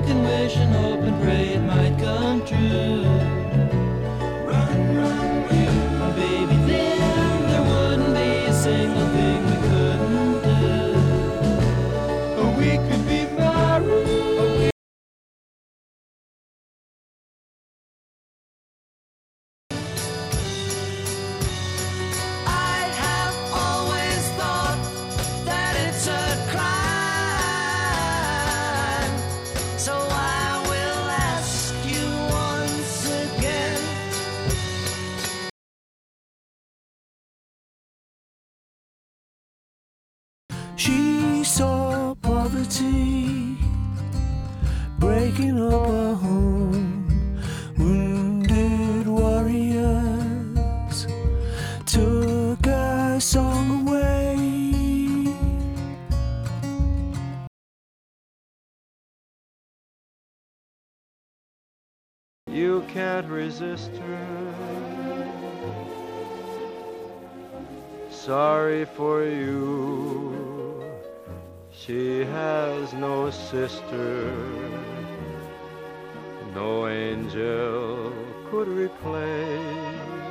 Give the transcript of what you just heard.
can wish and hope and pray it might come true. Run, run, you. Baby, then there wouldn't be a single thing we couldn't do. Or we could be married. I have always thought that it's a crime, so I will ask you once again. She saw poverty breaking up her home. Wounded warriors took her song away. You can't resist her. Sorry for you. She has no sister. No angel could replace.